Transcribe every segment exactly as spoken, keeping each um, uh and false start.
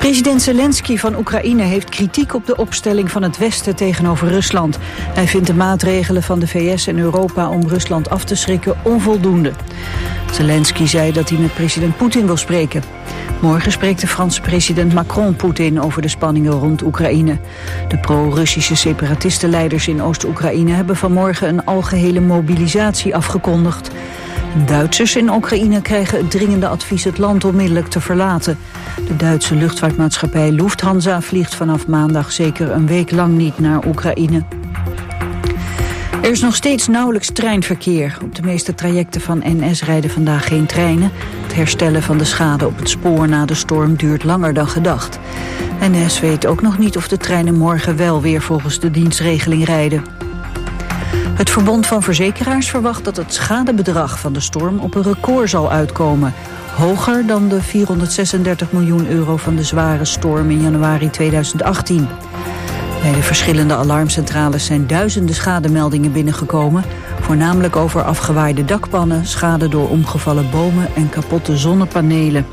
President Zelensky van Oekraïne heeft kritiek op de opstelling van het Westen tegenover Rusland. Hij vindt de maatregelen van de V S en Europa om Rusland af te schrikken onvoldoende. Zelensky zei dat hij met president Poetin wil spreken. Morgen spreekt de Franse president Macron Poetin over de spanningen rond Oekraïne. De pro-Russische separatistenleiders in Oost-Oekraïne hebben vanmorgen een algehele mobilisatie afgekondigd. Duitsers in Oekraïne krijgen het dringende advies het land onmiddellijk te verlaten. De Duitse luchtvaartmaatschappij Lufthansa vliegt vanaf maandag zeker een week lang niet naar Oekraïne. Er is nog steeds nauwelijks treinverkeer. Op de meeste trajecten van N S rijden vandaag geen treinen. Het herstellen van de schade op het spoor na de storm duurt langer dan gedacht. N S weet ook nog niet of de treinen morgen wel weer volgens de dienstregeling rijden. Het Verbond van Verzekeraars verwacht dat het schadebedrag van de storm op een record zal uitkomen. Hoger dan de vierhonderdzesendertig miljoen euro van de zware storm in januari tweeduizend achttien. Bij de verschillende alarmcentrales zijn duizenden schademeldingen binnengekomen. Voornamelijk over afgewaaide dakpannen, schade door omgevallen bomen en kapotte zonnepanelen.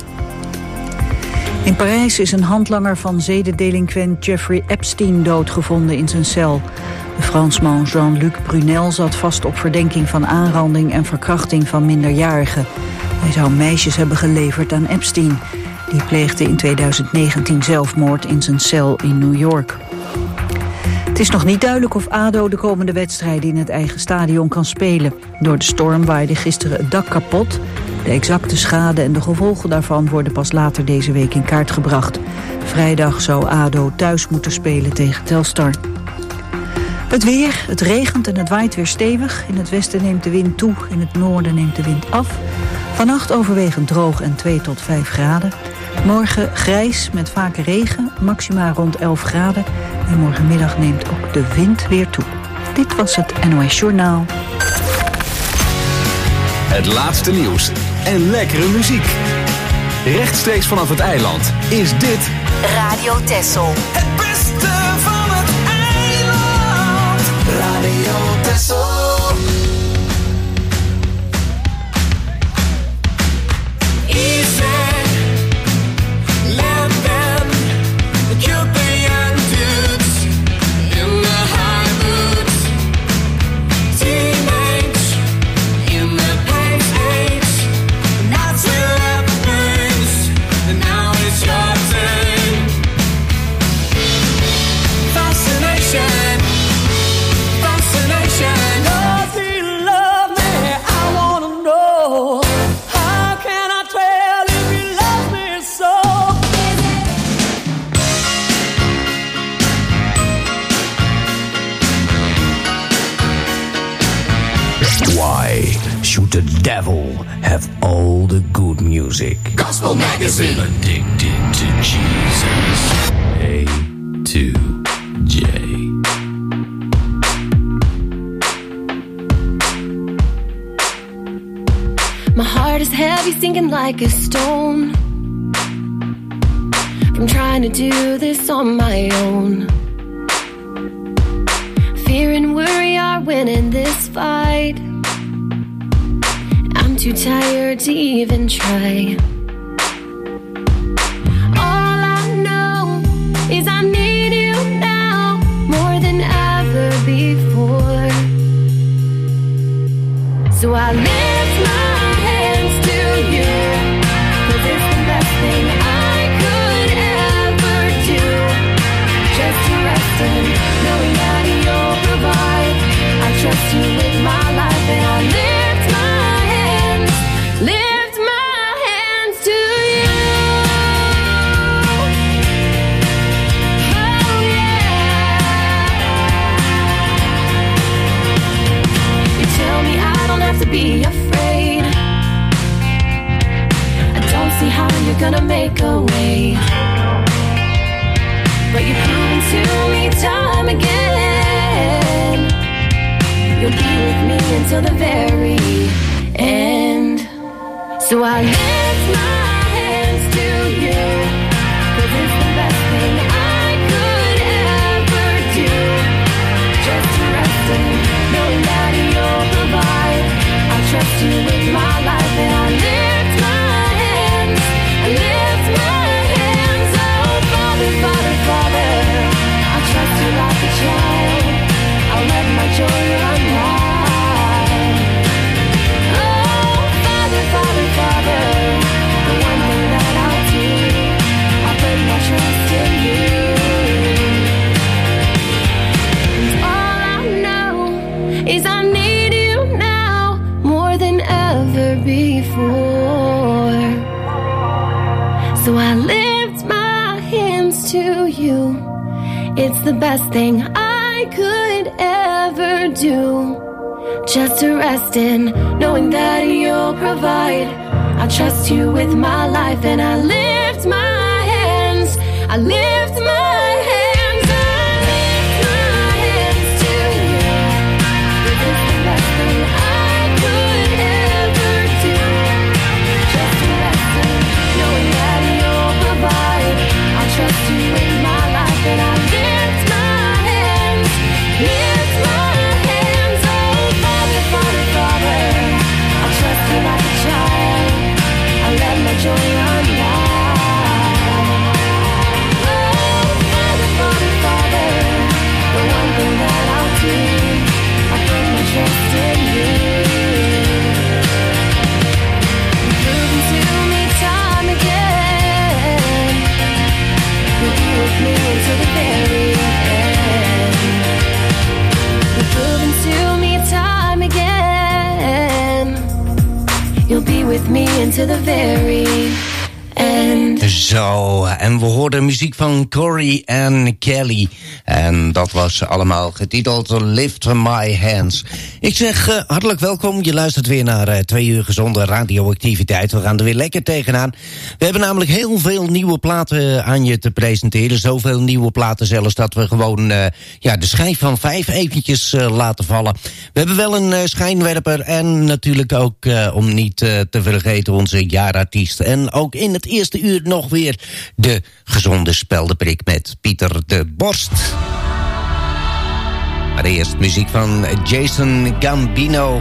In Parijs is een handlanger van zedendelinquent Jeffrey Epstein doodgevonden in zijn cel. De Fransman Jean-Luc Brunel zat vast op verdenking van aanranding en verkrachting van minderjarigen. Hij zou meisjes hebben geleverd aan Epstein. Die pleegde in tweeduizend negentien zelfmoord in zijn cel in New York. Het is nog niet duidelijk of A D O de komende wedstrijden in het eigen stadion kan spelen. Door de storm waaide gisteren het dak kapot. De exacte schade en de gevolgen daarvan worden pas later deze week in kaart gebracht. Vrijdag zou A D O thuis moeten spelen tegen Telstar. Het weer, het regent en het waait weer stevig. In het westen neemt de wind toe, in het noorden neemt de wind af. Vannacht overwegend droog en twee tot vijf graden. Morgen grijs met vaak regen, maxima rond elf graden. En morgenmiddag neemt ook de wind weer toe. Dit was het N O S Journaal. Het laatste nieuws en lekkere muziek. Rechtstreeks vanaf het eiland is dit Radio Texel. Het beste van het eiland. Radio Texel. Should the devil have all the good music? Gospel Magazine. Addicted to Jesus. A to J. My heart is heavy, sinking like a stone. From trying to do this on my own. Fear and worry are winning this fight. I'm too tired to even try. All I know is I need you now more than ever before. So I lift my hands to you, 'cause it's the best thing I could ever do. Just to rest in knowing that you'll provide. I trust you with my life and I lift my Lift my hands to you. Oh yeah. You tell me I don't have to be afraid. I don't see how you're gonna make a way. But you've proven to me time again. You'll be with me until the very end. So I lift my hands to you, 'cause it's the best thing I could ever do. Just to rest in knowing that you'll provide. I trust you with my life and I lift my hands, I lift my hands up lift my hands to you. It's the best thing I could ever do. Just to rest in knowing that you'll provide. I trust you with my life and I lift my hands. I lift my hands. Trust you in my life and I lift my hands, lift my hands, oh Father, Father, Father, I trust you like a child, I let my joy run wild. Oh Father, Father, Father, the one thing that I'll do, I put my trust in you. You've proven to me time again. You'll be with me until the very end. You've proven to me time again. You'll be with me until the very end. Zo, en we hoorden muziek van Corey en Kelly. En dat was allemaal getiteld Lift My Hands. Ik zeg uh, hartelijk welkom. Je luistert weer naar uh, twee uur gezonde radioactiviteit. We gaan er weer lekker tegenaan. We hebben namelijk heel veel nieuwe platen aan je te presenteren. Zoveel nieuwe platen zelfs dat we gewoon uh, ja, de schijf van vijf eventjes uh, laten vallen. We hebben wel een uh, schijnwerper en natuurlijk ook, uh, om niet uh, te vergeten, onze jaarartiest. En ook in het eerste uur nog weer de gezonde speldenprik met Pieter de Borst. Maar eerst muziek van Jason Gambino.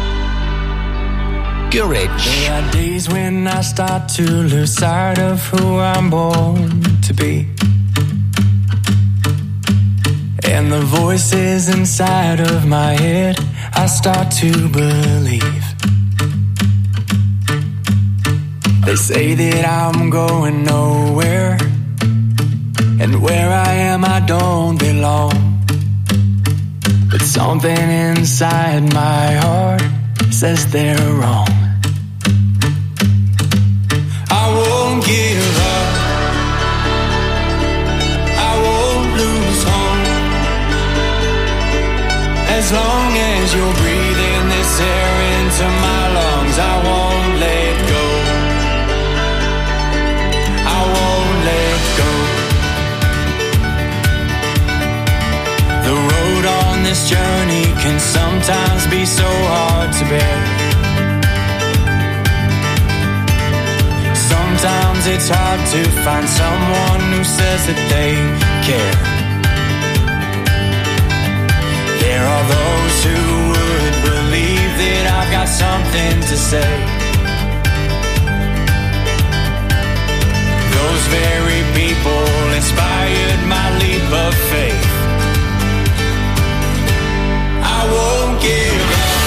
Courage. There are days when I start to lose sight of who I'm born to be. And the voices inside of my head I start to believe. They say that I'm going nowhere, and where I am I don't belong. But something inside my heart says they're wrong. I won't give up, I won't lose hope. As long as you're breathing this air into my lungs, I won't let go. I won't let go. The road on this journey can sometimes be so hard to bear. Sometimes it's hard to find someone who says that they care. There are those who would believe that I've got something to say. Those very people inspired my leap of faith. I won't give up,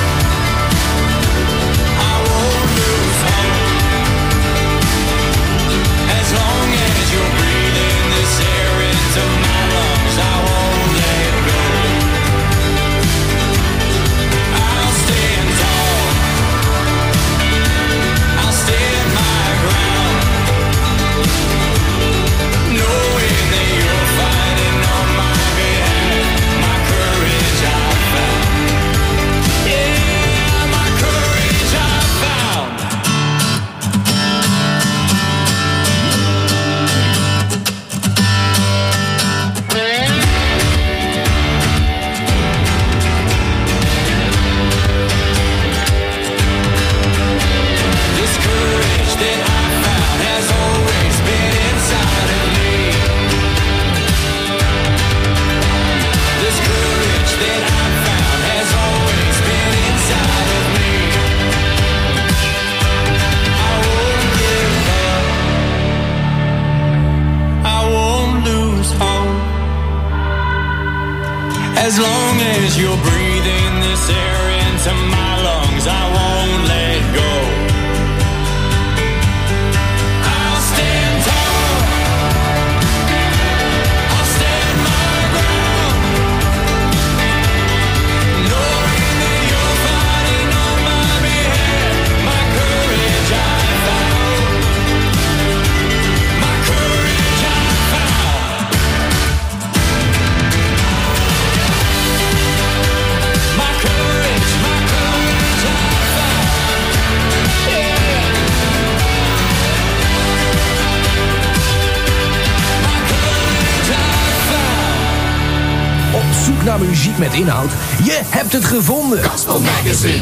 I won't lose hope. As long as you're breathing this air into my lungs, I won't let go. I'll stand tall, I'll stand my ground, knowing that you're fighting on my behalf. My courage I found, yeah, my courage I found. This courage that I found has always been inside of me. This courage that I found has always been inside of me. I won't give up, I won't lose hope. As long as you're breathing this air into my lungs, I won't let go. I'll stand tall, I'll stand my ground, knowing that you're fighting on my behalf. My courage I found, zoek naar muziek met inhoud? Je hebt het gevonden. Gospel Magazine.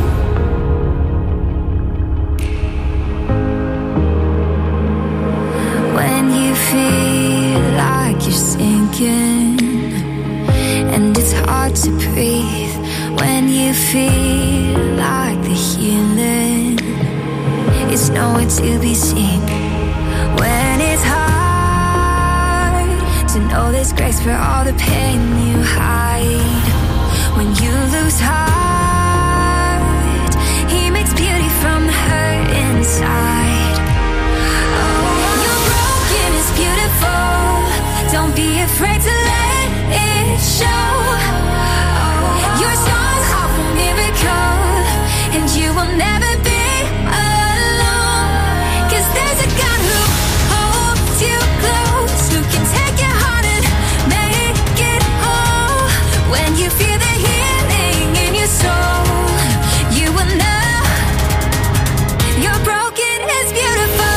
When you feel like you're sinking and it's hard to breathe, when you feel like the healing is nowhere to be seen, when it's hard to know there's grace for all the pain you hide, when you lose heart, he makes beauty from the hurt inside. You're broken, it's beautiful. Don't be afraid to let it show. Your songs are a miracle, and you will never be alone. 'Cause there's a God who holds you close, who can take your heart and make it whole. When you feel the healing in your soul, you will know you're broken is beautiful.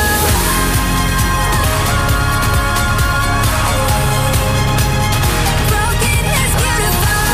Broken is beautiful.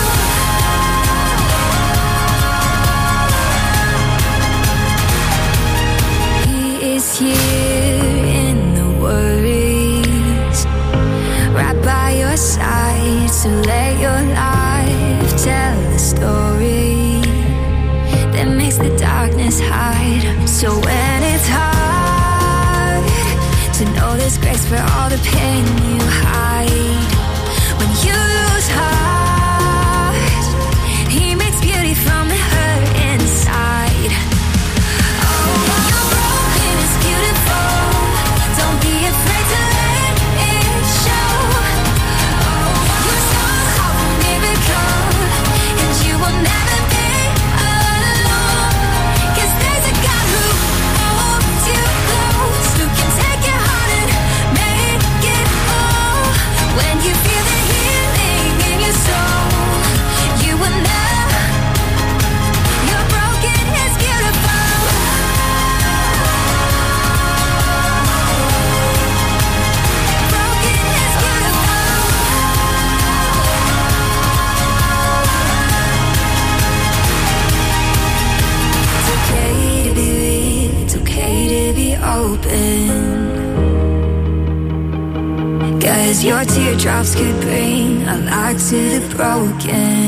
He is here in the worries, right by your side. So let your life tell the story that makes the darkness hide. So when it's hard to know there's grace for all the pain you hide, when you lose heart, he makes beauty from the hurt inside. Oh, you're broken, it's beautiful. Don't be afraid to let it show. Your songs are a miracle, and you will never be alone. 'Cause there's a God who holds you close, who can take your heart and make it whole. When you feel the healing in your soul, you will know you're broken is beautiful. Broken is beautiful. It's okay to be real, it's okay to be open. 'Cause your teardrops could bring a light to the broken.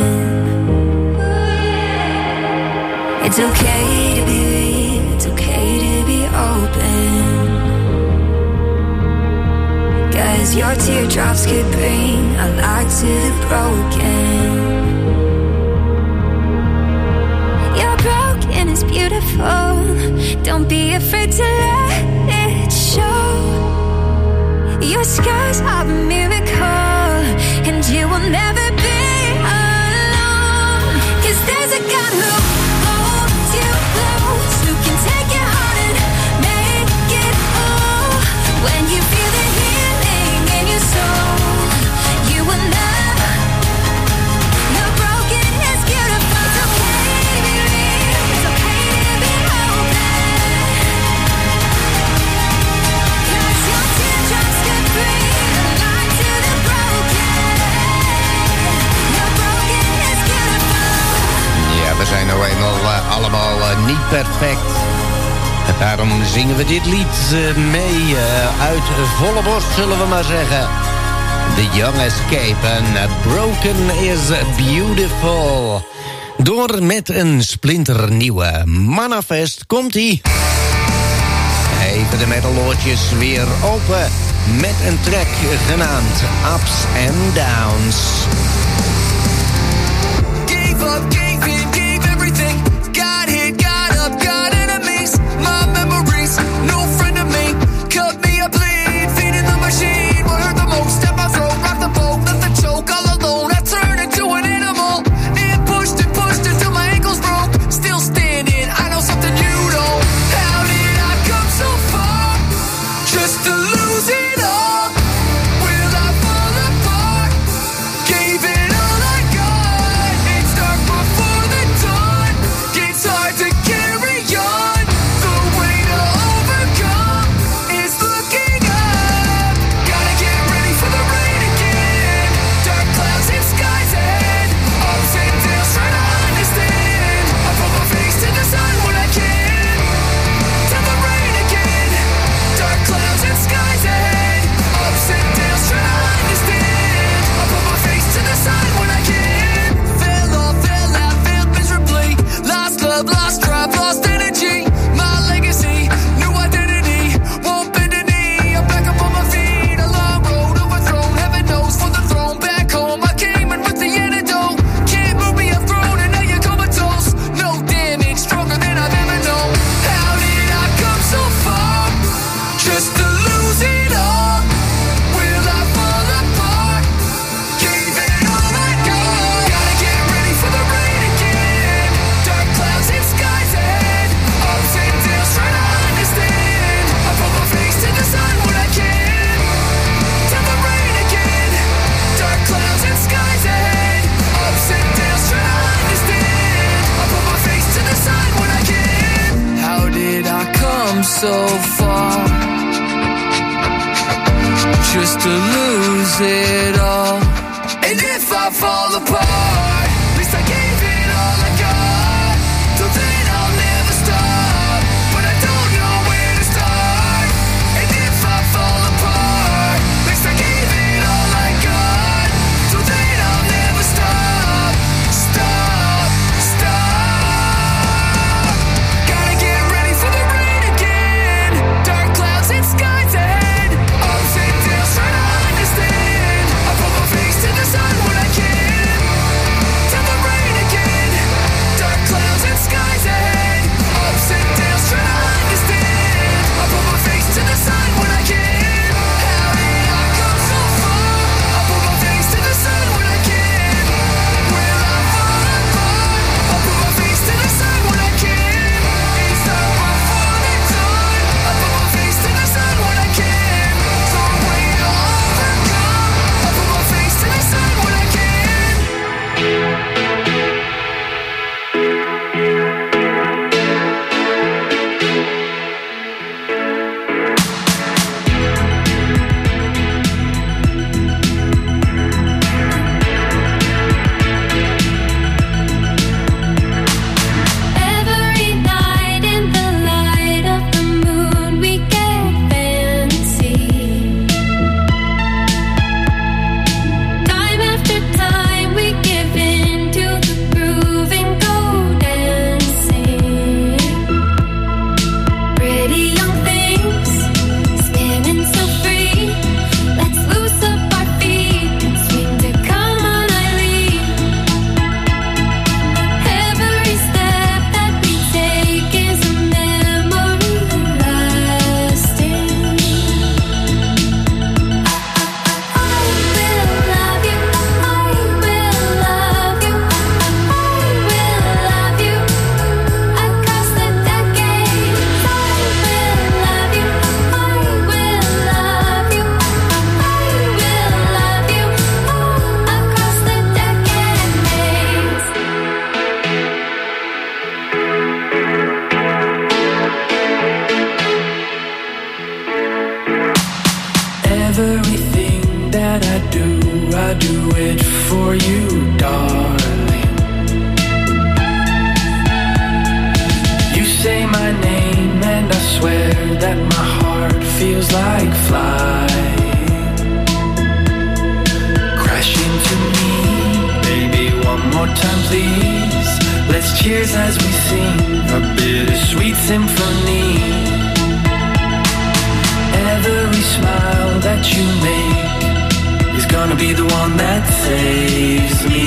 It's okay to be real, it's okay to be open. 'Cause your teardrops could bring a light to the broken. You're broken, it's beautiful. Don't be afraid to let it show. Your scars are a miracle, and you will never be alone. 'Cause there's a God who holds you close, who can take your heart and make it whole. When you feel the healing in your soul, you will know you're broken is beautiful. It's okay to be real, it's okay to be open. 'Cause your teardrops could bring a light to the broken. You're broken is beautiful. Ja, we zijn nou eenmaal uh, allemaal uh, niet perfect. En daarom zingen we dit lied uh, mee uh, uit volle borst, zullen we maar zeggen. The Young Escape en uh, Broken is Beautiful. Door met een splinternieuwe Manifest komt-ie. Even de metaloortjes weer open met een track genaamd Ups and Downs. Gave up, gave in, gave everything. Got hit, got up, got enemies. My memories, no friend of me. Cut me a bleed, feeding the machine. What hurt the most? Step my throat, rock the boat, let the choke all alone. I turned into an animal. It pushed and pushed until my ankles broke. Still standing, I know something you don't. How did I come so far? Just to lose it all. Will I fall apart? Gave it all. so far, just to lose it all. And if I fall apart, at least I gave it all I got. Till then I'll never stop, but I don't know where to start. And if I fall apart, at least I gave it all I got. Till then I'll never stop, stop, stop. Gotta get ready for the rain again. Dark clouds and skies ahead. Ups and downs, trying to understand. I put my face to the sun when I can. Till the rain again. Dark clouds and skies ahead. Ups and downs, trying to understand. I put my face to the sun when I can. How did I come so far? I put my face to the sun when I can. Will I fall apart? I put my face to the sun when I can. It's not my fault it's on. I put my face to the sun when I can. Some way to overcome. I put my face to the sun when I can. Every night in the light of the moon we get fancy. Time after time we give in to the groove and go dancing. Pretty young things spinning so free. Let's loose up our feet and swing to Come On Eileen. Every step that we take is a memory lasting. I will love you, I will love you, I will love you across the decades. I will love you, I will love you, I will love you across the decades. Everything that I do, I do it for you, darling. You say my name and I swear that my heart feels like flying. Crash into me, baby, one more time please. Let's cheers as we sing a bittersweet symphony. Every smile that you make is gonna be the one that saves me.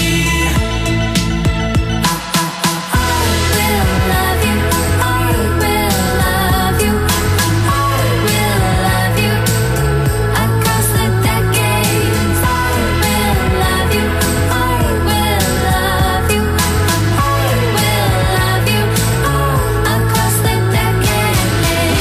I will love you, I will love you, I will love you across the decades. I will love you, I will love you, I will love you across the decades.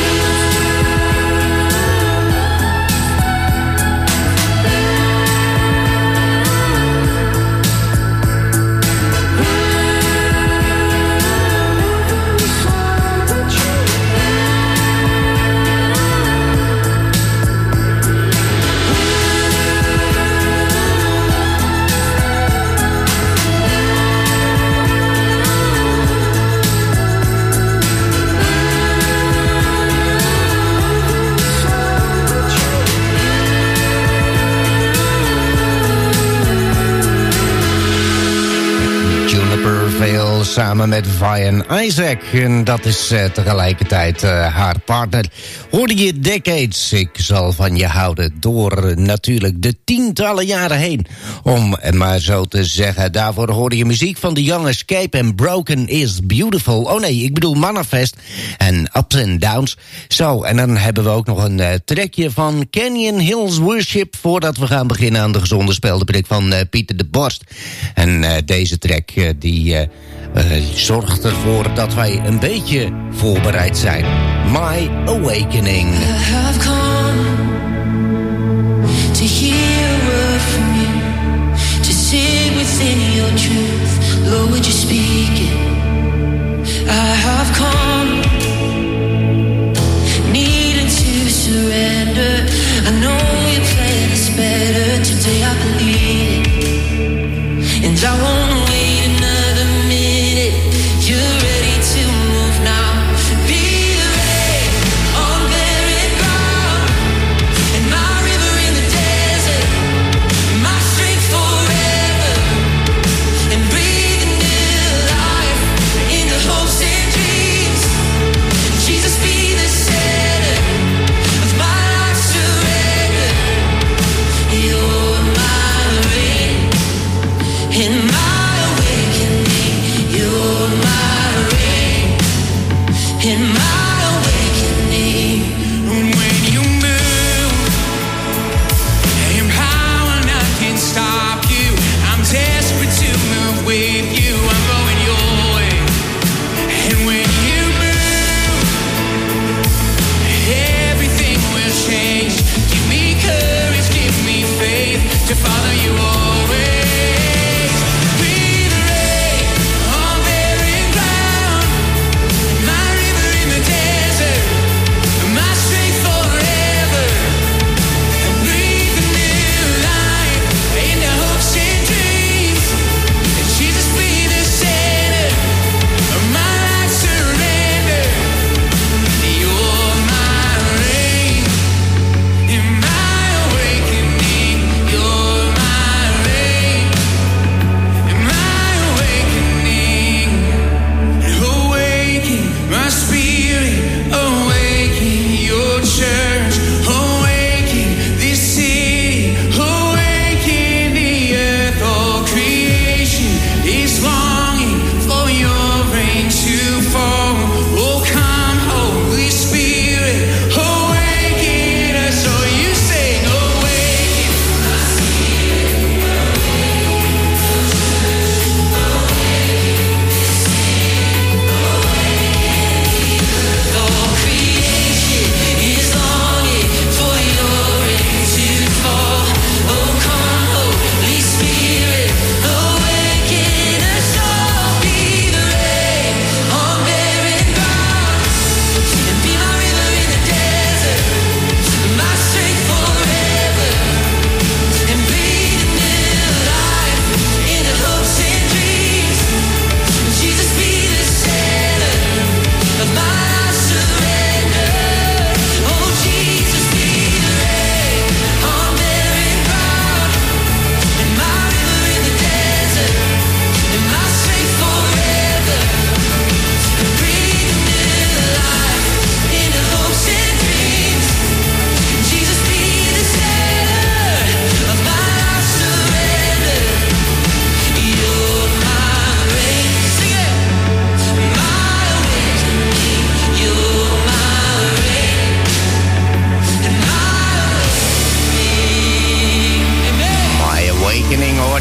Juniper Vale samen met Vian Isaac. En dat is uh, tegelijkertijd uh, haar partner. Hoorde je Decades, ik zal van je houden. Door uh, natuurlijk de tientallen jaren heen. Om het maar zo te zeggen. Daarvoor hoorde je muziek van The Young Escape en Broken is Beautiful. Oh nee, ik bedoel Manifest en Ups and Downs. Zo, en dan hebben we ook nog een uh, trekje van Canyon Hills Worship... voordat we gaan beginnen aan de gezonde speldenprik van uh, Pieter de Borst. En uh, deze track uh, die uh, uh, zorgt ervoor dat wij een beetje voorbereid zijn. My Awakening. I have come to hear a word from you, to sit within your truth. Lord, would you speak it? I have come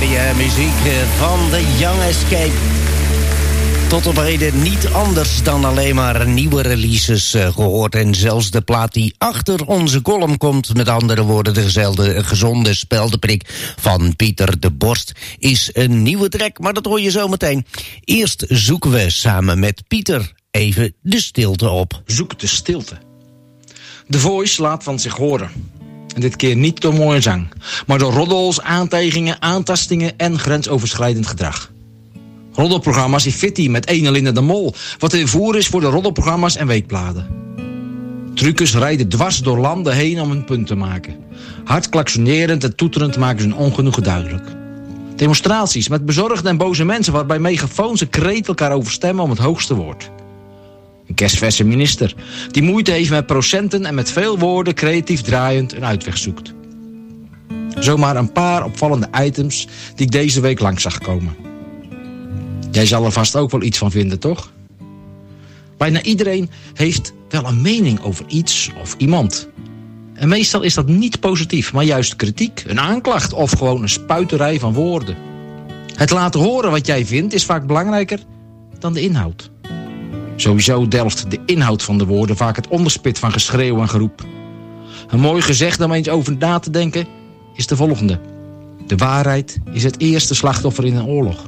hoorde je muziek van The Young Escape. Tot op heden niet anders dan alleen maar nieuwe releases uh, gehoord. En zelfs de plaat die achter onze column komt, met andere woorden de gezelde, gezonde speldenprik van Pieter de Borst, is een nieuwe track, maar dat hoor je zo meteen. Eerst zoeken we samen met Pieter even de stilte op. Zoek de stilte. The Voice laat van zich horen. En dit keer niet door mooie zang, maar door roddels, aantijgingen, aantastingen en grensoverschrijdend gedrag. Roddelprogramma's die fitty met ene Linda de Mol, wat een voer is voor de roddelprogramma's en weekbladen. Truckers rijden dwars door landen heen om een punt te maken. Hard klaksonerend en toeterend maken ze hun ongenoegen duidelijk. Demonstraties met bezorgde en boze mensen waarbij megafoons en kreet elkaar overstemmen om het hoogste woord. Een kerstverse minister die moeite heeft met procenten en met veel woorden creatief draaiend een uitweg zoekt. Zomaar een paar opvallende items die ik deze week langs zag komen. Jij zal er vast ook wel iets van vinden, toch? Bijna iedereen heeft wel een mening over iets of iemand. En meestal is dat niet positief, maar juist kritiek, een aanklacht of gewoon een spuiterij van woorden. Het laten horen wat jij vindt is vaak belangrijker dan de inhoud. Sowieso delft de inhoud van de woorden vaak het onderspit van geschreeuw en geroep. Een mooi gezegde om eens over na te denken is de volgende. De waarheid is het eerste slachtoffer in een oorlog.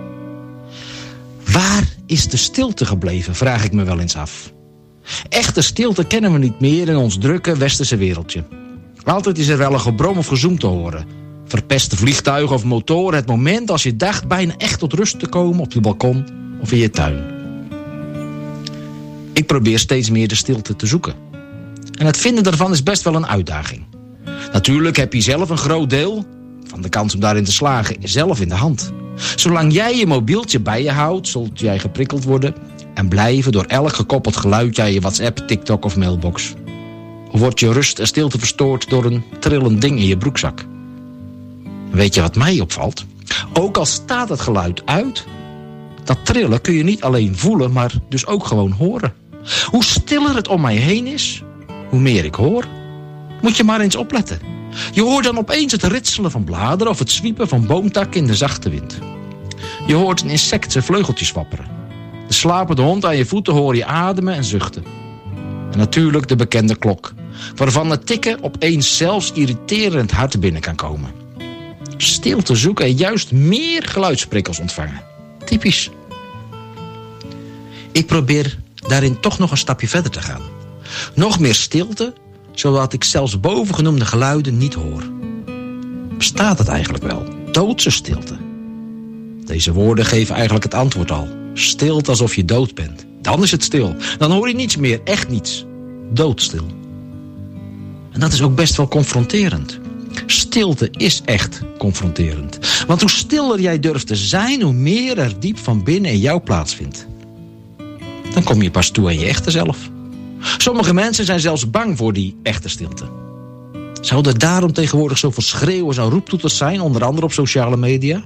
Waar is de stilte gebleven, vraag ik me wel eens af. Echte stilte kennen we niet meer in ons drukke westerse wereldje. Altijd is er wel een gebrom of gezoem te horen. Verpeste vliegtuigen of motoren, het moment als je dacht bijna echt tot rust te komen op je balkon of in je tuin. Ik probeer steeds meer de stilte te zoeken. En het vinden daarvan is best wel een uitdaging. Natuurlijk heb je zelf een groot deel van de kans om daarin te slagen zelf in de hand. Zolang jij je mobieltje bij je houdt, zult jij geprikkeld worden en blijven door elk gekoppeld geluidje aan je WhatsApp, TikTok of mailbox. Of wordt je rust en stilte verstoord door een trillend ding in je broekzak. Weet je wat mij opvalt? Ook al staat het geluid uit, dat trillen kun je niet alleen voelen, maar dus ook gewoon horen. Hoe stiller het om mij heen is, hoe meer ik hoor. Moet je maar eens opletten. Je hoort dan opeens het ritselen van bladeren of het zwiepen van boomtakken in de zachte wind. Je hoort een insect zijn vleugeltjes wapperen. De slapende hond aan je voeten hoor je ademen en zuchten. En natuurlijk de bekende klok, waarvan het tikken opeens zelfs irriterend hard binnen kan komen. Stilte zoeken en juist meer geluidsprikkels ontvangen. Typisch. Ik probeer daarin toch nog een stapje verder te gaan. Nog meer stilte, zodat ik zelfs bovengenoemde geluiden niet hoor. Bestaat het eigenlijk wel? Doodse stilte. Deze woorden geven eigenlijk het antwoord al. Stilte alsof je dood bent. Dan is het stil. Dan hoor je niets meer, echt niets. Doodstil. En dat is ook best wel confronterend. Stilte is echt confronterend. Want hoe stiller jij durft te zijn, hoe meer er diep van binnen in jou plaatsvindt. Dan kom je pas toe aan je echte zelf. Sommige mensen zijn zelfs bang voor die echte stilte. Zou er daarom tegenwoordig zoveel schreeuwen en roeptoeters zijn, onder andere op sociale media?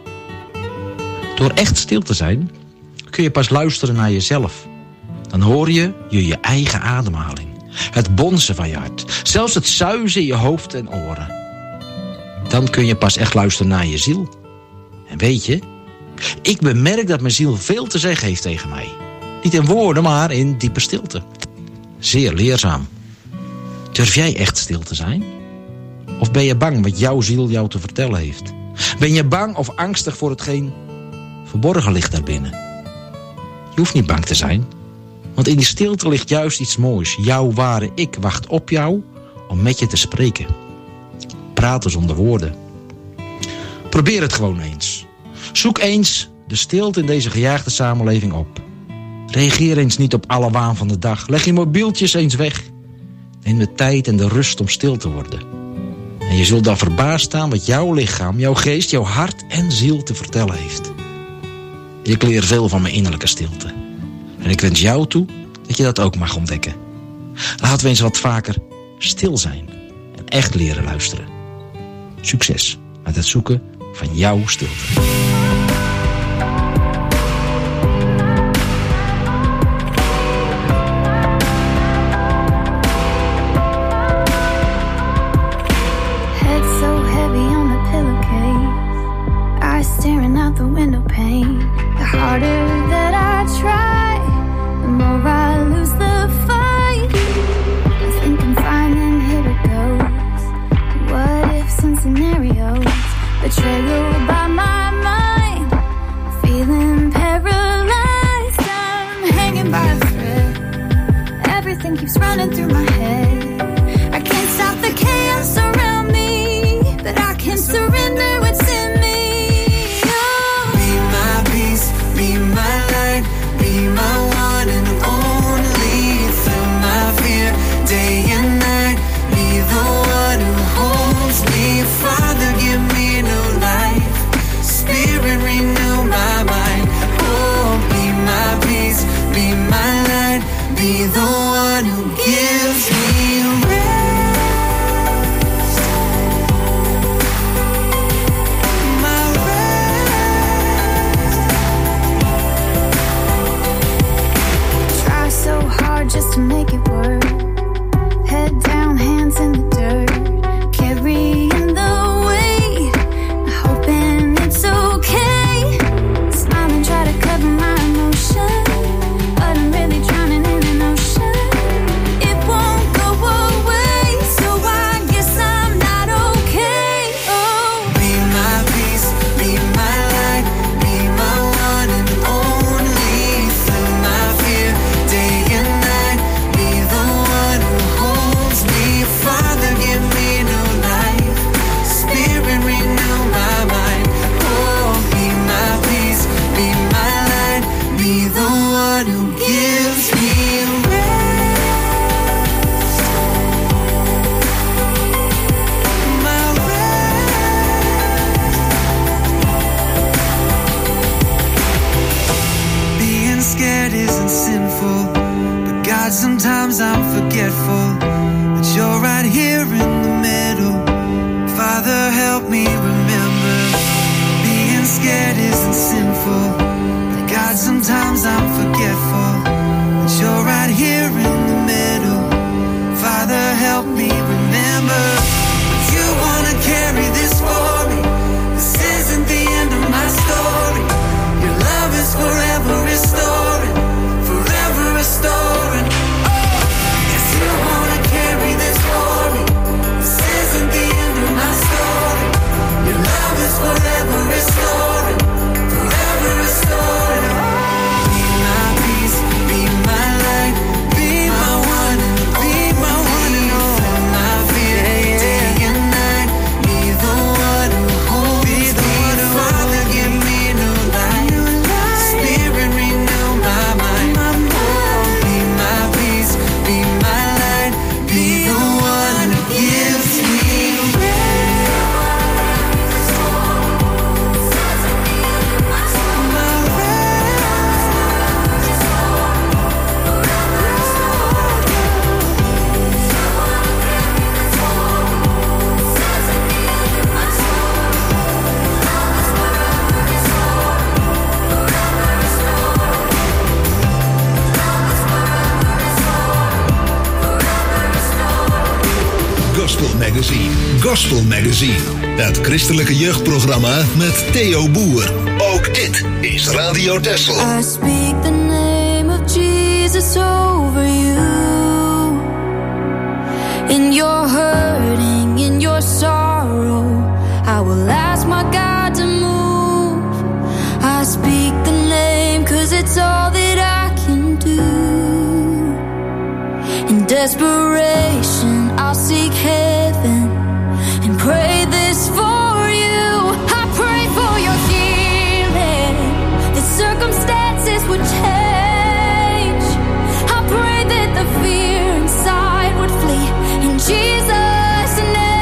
Door echt stil te zijn, kun je pas luisteren naar jezelf. Dan hoor je je je eigen ademhaling. Het bonzen van je hart. Zelfs het suizen in je hoofd en oren. Dan kun je pas echt luisteren naar je ziel. En weet je, ik bemerk dat mijn ziel veel te zeggen heeft tegen mij. Niet in woorden, maar in diepe stilte. Zeer leerzaam. Durf jij echt stil te zijn? Of ben je bang wat jouw ziel jou te vertellen heeft? Ben je bang of angstig voor hetgeen verborgen ligt daarbinnen? Je hoeft niet bang te zijn. Want in die stilte ligt juist iets moois. Jouw ware ik wacht op jou om met je te spreken. Praten zonder woorden. Probeer het gewoon eens. Zoek eens de stilte in deze gejaagde samenleving op. Reageer eens niet op alle waan van de dag. Leg je mobieltjes eens weg. Neem de tijd en de rust om stil te worden. En je zult dan verbaasd staan wat jouw lichaam, jouw geest, jouw hart en ziel te vertellen heeft. Ik leer veel van mijn innerlijke stilte. En ik wens jou toe dat je dat ook mag ontdekken. Laten we eens wat vaker stil zijn en echt leren luisteren. Succes met het zoeken van jouw stilte. Head so heavy on the pillowcase. scenarios. Betrayal by my mind. Feeling paralyzed. I'm hanging by a thread. Everything keeps running through my head. I can't stop the chaos around me, but I can surrender what's in me. Oh. Be my peace, be my light, be my one and only. Through my fear, day and night, be the one who holds me. Father, give me new life. Spirit, renew my mind. Oh, be my peace, be my light, be the one who gives me rest. My rest. Try so hard just to make it work. Head down, hands in the dirt. Carrying the weight, hoping it's okay. Smile and try to cover my emotion, but I'm really drowning in an ocean. It won't go away, so I guess I'm not okay. Oh, Be my peace, be my light, be my one and only. Through my fear, day and night, be the one who holds me. Father, give me new life. Spirit, renew my mind. Oh, be my peace, be my light, be the one who gives me rest. My rest. Being scared isn't sinful, but God, sometimes I'm forgetful that you're right here in the middle. Father, help me remember. Being scared isn't sinful, but God, sometimes I'm forgetful that you're right here in the middle. Father, help me remember. You wanna carry this for me. This isn't the end of my story. Your love is forever restoring, forever restoring. Oh, yes, you wanna carry this for me. This isn't the end of my story. Your love is forever restoring, forever restoring. Be my peace, be my light, be my one and be my one and all. Through my fear, day and night, be the one who holds me. Father, give me new life. Spirit, renew my mind. Oh, be my peace, be my light, be the one who gives me rest. My Gospel Magazine. Gospel Magazine. Het christelijke jeugdprogramma met Theo Boer. Ook dit is Radio Texel. I speak the name of Jesus over you. In your hurting, in your sorrow, I will ask my God to move. I speak the name 'cause it's all that I can do. In desperation, I'll seek heaven and pray this for you. I pray for your healing, that circumstances would change. I pray that the fear inside would flee in Jesus' name.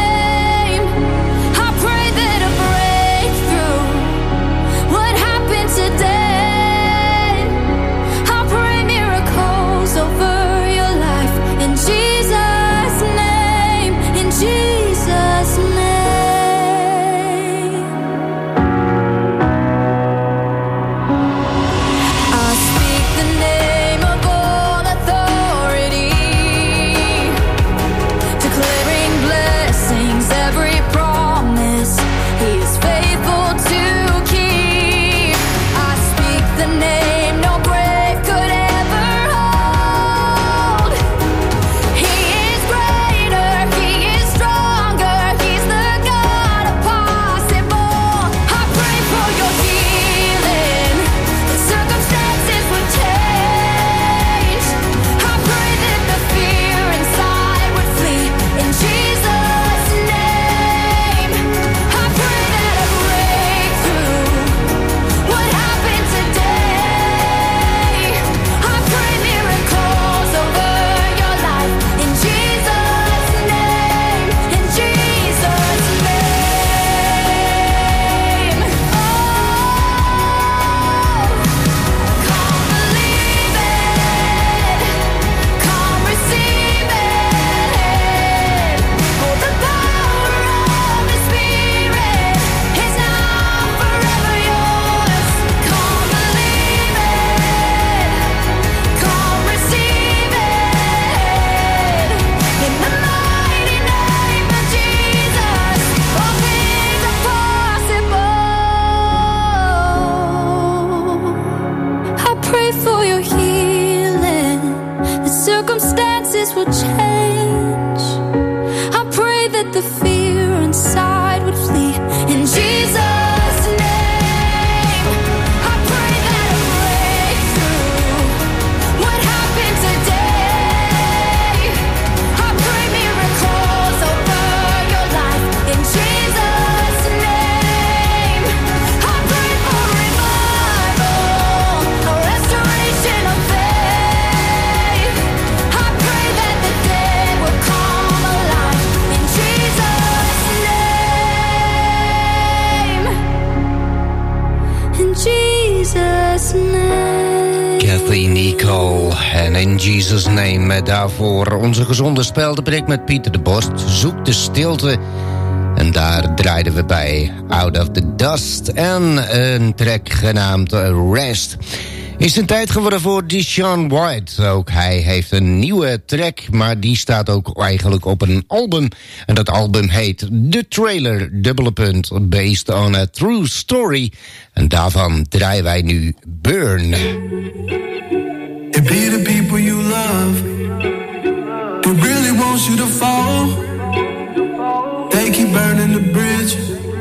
inside would flee. In Jesus' name, I pray that a breakthrough would happen today. I pray miracles over your life. In Jesus' name, I pray for revival, a restoration of faith. I pray that the dead will come alive. In Jesus' name, in Jesus' name. Kathy Nicole en In Jesus' Name. Met daarvoor onze gezonde speldenprik met Pieter de Borst. Zoek de stilte. En daar draaiden we bij Out of the Dust. En een track genaamd Rest. Is een tijd geworden voor Deshaun White. Ook hij heeft een nieuwe track, maar die staat ook eigenlijk op een album. En dat album heet The Trailer, dubbele punt, based on a true story. En daarvan draaien wij nu Burn. It be the people you love who really wants you to fall. They keep burning the bridge.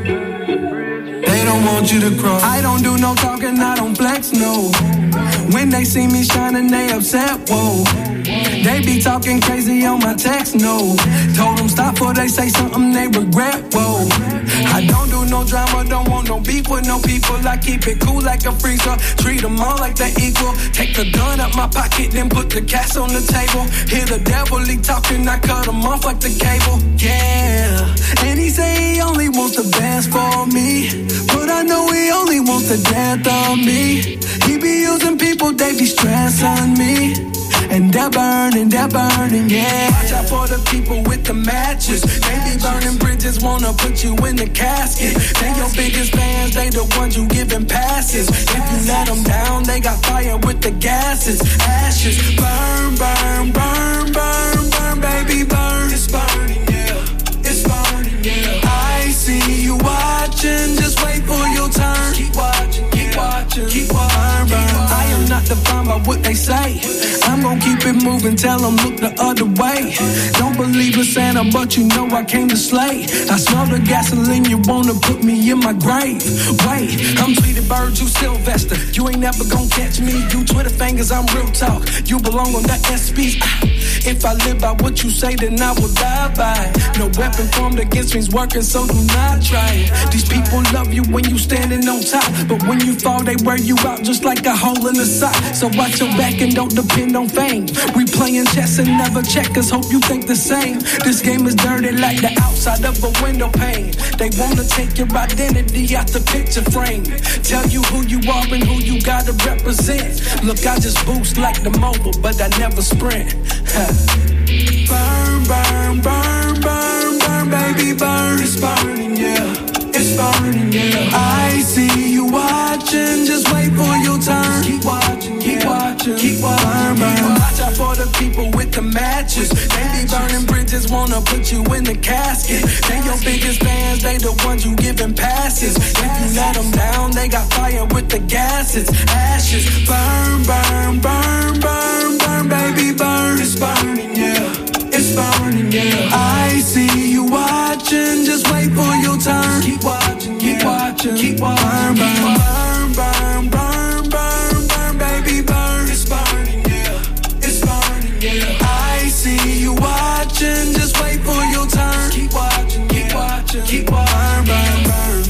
They don't want you to cross. I don't do no talking, I don't flex, no. When they see me shining, they upset, whoa. They be talking crazy on my text, no. Told them stop before they say something they regret, whoa. I don't do no drama, don't want no beef with no people. I keep it cool like a freezer, treat them all like they equal. Take the gun out my pocket, then put the cash on the table. Hear the devil, he talking, I cut him off like the cable, yeah. And he say he only wants the best for me, but I know he only wants the death of me. He be using people, they be stressing me. And they're burning, they're burning, yeah. Watch out for the people with the matches. They be burning bridges, wanna put you in the casket. They your biggest fans, they the ones you giving passes. If you let them down, they got fire with the gases. Ashes, burn, burn, burn, burn, burn, baby, burn. It's burning, yeah, it's burning, yeah. I see you watching, just wait for your turn. Keep watching, keep watching, keep watching, burn, burn. I am not defined by what they say. I'm gon' keep it moving, tell them look the other way. Don't believe in Santa, but you know I came to slay. I smell the gasoline, you wanna put me in my grave. Wait, I'm Tweety Bird, you Sylvester. You ain't never gon' catch me, you Twitter fingers, I'm real talk. You belong on the S Ps. Ah, if I live by what you say, then I will die by. No weapon formed against me's working, so do not try it. These people love you when you standing on top, but when you fall, they wear you out just like a hole in the sock. So watch your back and don't depend on fame. We playing chess and never checkers, hope you think the same. This game is dirty like the outside of a window pane. They wanna take your identity out the picture frame. Tell you who you are and who you gotta represent. Look, I just boost like the mobile, but I never sprint. Burn, burn, burn, burn, burn, baby, burn. It's burning, yeah, it's burning, yeah. I see you watching, just wait for your turn. Keep watching, keep watching, keep watching, burn, burn. Watch out for the people with the matches. They be burning bridges, wanna put you in the casket. They your biggest fans, they the ones you giving passes. If you let them down, they got fire with the gases. Ashes, burn, burn, burn, burn, burn, baby, burn. It's burning, yeah, it's burning, yeah. I see you watching, just wait for your turn. Keep watching, keep watching, keep watching, burn, burn, burn, burn, burn, burn, baby, burn. It's burning, yeah, it's burning, yeah. I see you watching, just wait for your turn. Keep watching, keep watching, keep watching, burn, burn.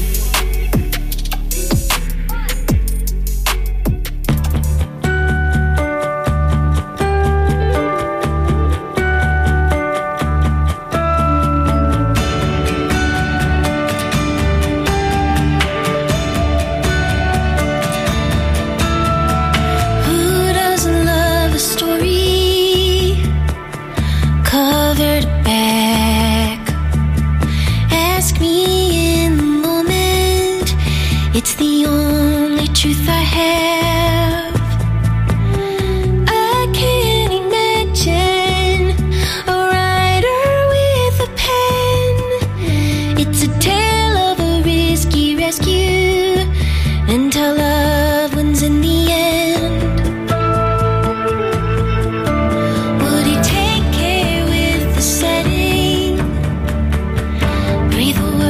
It's the only truth I have. I can't imagine a writer with a pen. It's a tale of a risky rescue and our loved ones in the end. Would he take care with the setting? Breathe the word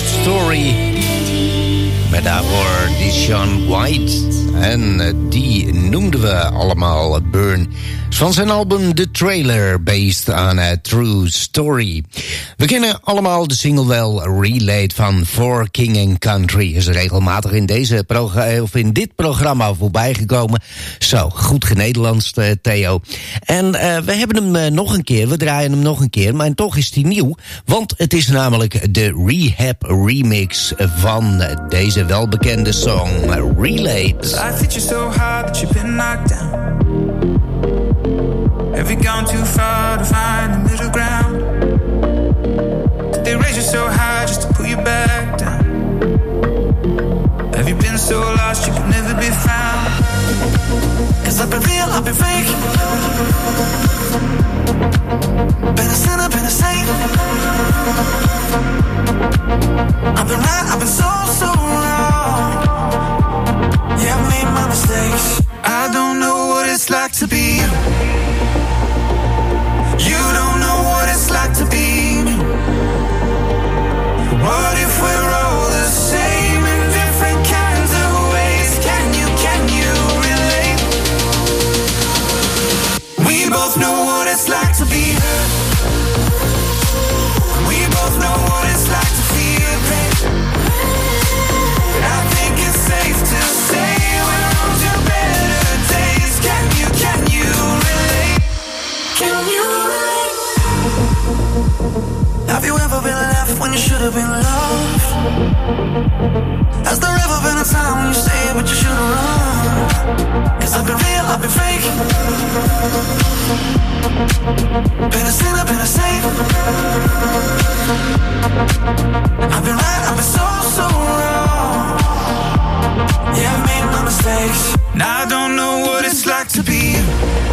Story. Met daarvoor die Sean White. En die noemden we allemaal Burn. Van zijn album The Trailer, based on a True Story. We kennen allemaal de single wel, Relate van For King and Country. Is regelmatig in, deze progr- of in dit programma voorbij gekomen. Zo, goed genederlandst, uh, Theo. En uh, we hebben hem uh, nog een keer, we draaien hem nog een keer. Maar toch is hij nieuw, want het is namelijk de Rehab remix van uh, deze welbekende song, uh, Relate. Life hit you so hard that you've been knocked down. Have you gone too far to find the middle ground? Did they raise you so high just to pull you back down? Have you been so lost you could never be found? Cause I've been real, I've been fake. Been a sinner, been a saint. I've been right, I've been so, so wrong. Yeah, I've made my mistakes. I don't know what it's like to be you. You don't know what it's like to be me. What if we're all the same in different kinds of ways? Can you, can you relate? We both know what it's like to be hurt. We both know what it's like to feel pain. I think it's safe to say we're on to better days. Can you, can you relate? Can you relate? Have you ever been left when you should have been loved? Has there ever been a time when you stayed but you should have run? Cause I've been real, I've been fake. Been a sinner, been a saint. I've been right, I've been so, so wrong. Yeah, I've made my mistakes. Now I don't know what it's like to be you.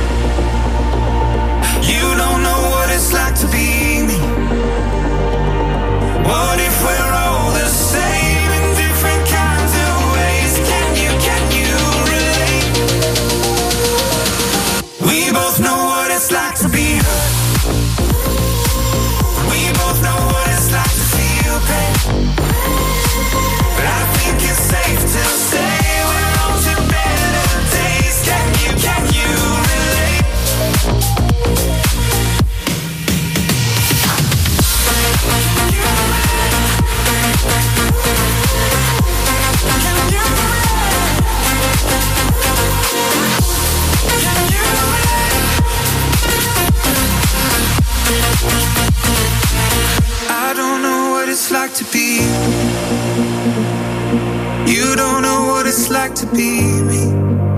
You don't know what it's like to be me. What if we're all the same in different kinds of ways? Can you, can you relate? We both know what it's like to be hurt. We both know what it's like to feel pain. But I think it's safe to say we're on to better days. Can you, can you relate? I don't know what it's like to be. You don't know what it's like to be me.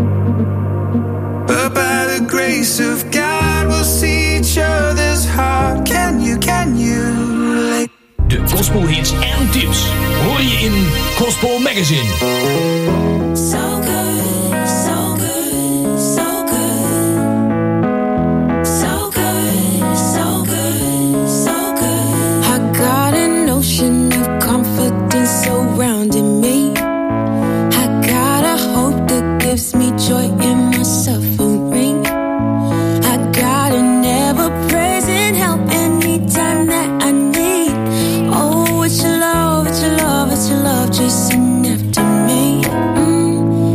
But by the grace of God we'll see each other's heart. Can you, can you relate? De gospelhits en tips hoor je in Gospel Magazine. So good, so good, so good. So good, so good, so good. I got an ocean of confidence surrounding me. I got a hope that gives me joy in my suffering. I got an ever-present help anytime that I need. Oh, it's your love, it's your love, it's your love chasing after me. Mm.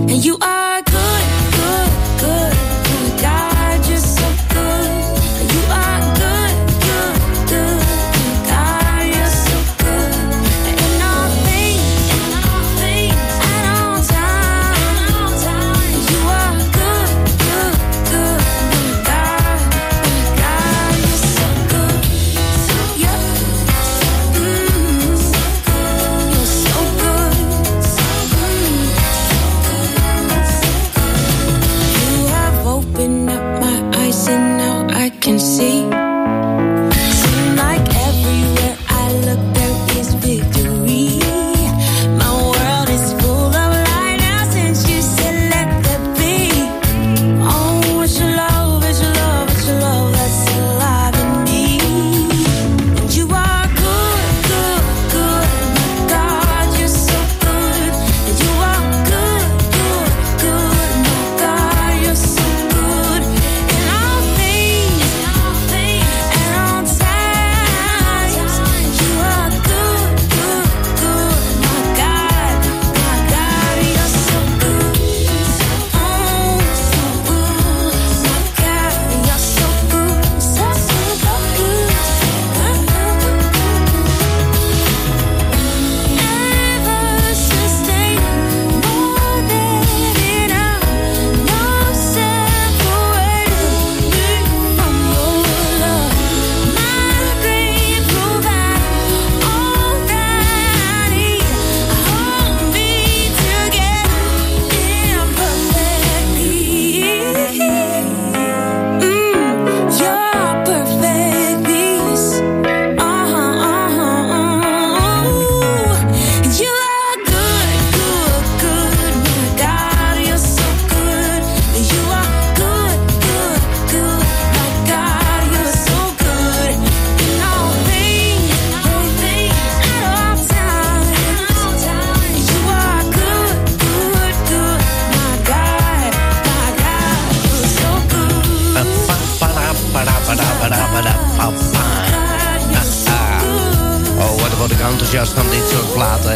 van dit soort platen.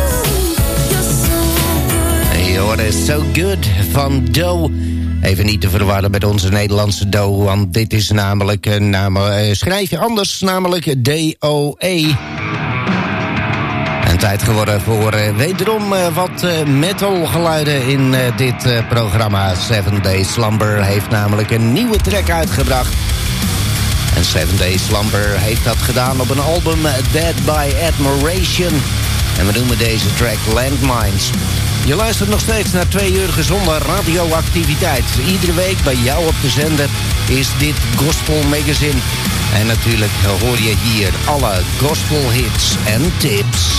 En je hoorde So Good van Doe. Even niet te verwarren met onze Nederlandse Doe, want dit is namelijk een naam, uh, schrijf je anders, namelijk D O E. En tijd geworden voor uh, wederom uh, wat uh, metalgeluiden in uh, dit uh, programma. Seven Day Slumber heeft namelijk een nieuwe track uitgebracht. En Seven Day Slumber heeft dat gedaan op een album Dead by Admiration. En we noemen deze track Landmines. Je luistert nog steeds naar twee uur gezonde radioactiviteit. Iedere week bij jou op de zender is dit Gospel Magazine. En natuurlijk hoor je hier alle gospel hits en tips.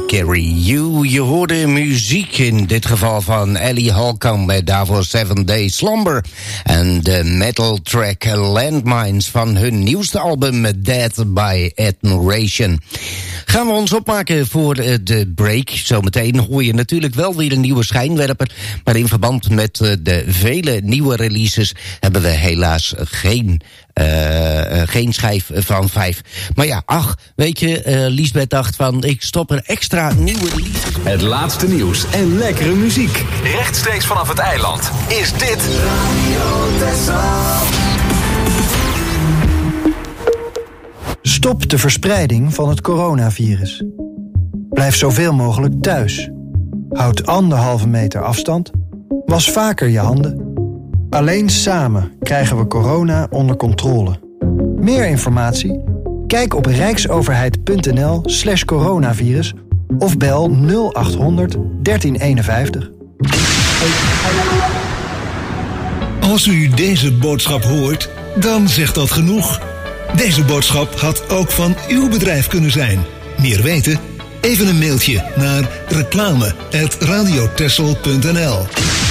Carry You. Je hoorde muziek, in dit geval van Ellie Holcomb met daarvoor Seven Day Slumber. En de metal track Landmines van hun nieuwste album Death by Admiration. Gaan we ons opmaken voor de break. Zometeen hoor je natuurlijk wel weer een nieuwe schijnwerper. Maar in verband met de vele nieuwe releases hebben we helaas geen... Uh, uh, geen schijf van vijf. Maar ja, ach, weet je, uh, Liesbeth dacht van, ik stop er extra nieuwe releases. Het laatste nieuws en lekkere muziek. Rechtstreeks vanaf het eiland is dit Radio Texel. Stop de verspreiding van het coronavirus. Blijf zoveel mogelijk thuis. Houd anderhalve meter afstand. Was vaker je handen. Alleen samen krijgen we corona onder controle. Meer informatie? Kijk op rijksoverheid.nl slash coronavirus of bel nul acht honderd dertien eenenvijftig. Als u deze boodschap hoort, dan zegt dat genoeg. Deze boodschap had ook van uw bedrijf kunnen zijn. Meer weten? Even een mailtje naar reclame apenstaartje radiotexel punt n l.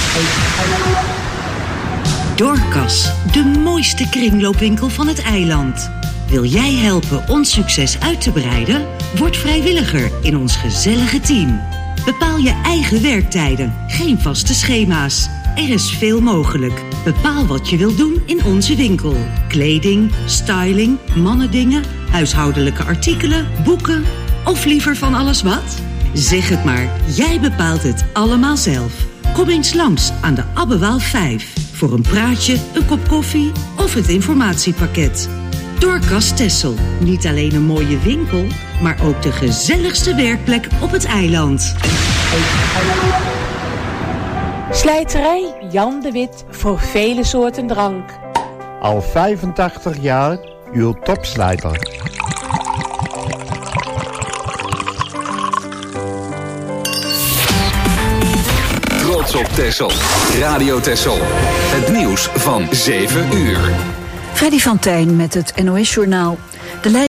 Dorcas, de mooiste kringloopwinkel van het eiland. Wil jij helpen ons succes uit te breiden? Word vrijwilliger in ons gezellige team. Bepaal je eigen werktijden, geen vaste schema's. Er is veel mogelijk. Bepaal wat je wilt doen in onze winkel. Kleding, styling, mannendingen, huishoudelijke artikelen, boeken of liever van alles wat? Zeg het maar, jij bepaalt het allemaal zelf. Kom eens langs aan de Abbewaal vijf. Voor een praatje, een kop koffie of het informatiepakket. Dorcas Texel. Niet alleen een mooie winkel, maar ook de gezelligste werkplek op het eiland. Slijterij Jan de Wit voor vele soorten drank. Al vijfentachtig jaar uw topslijter. Trots op Texel. Radio Texel. Het nieuws van zeven uur. Freddy van Tijn met het N O S-journaal. De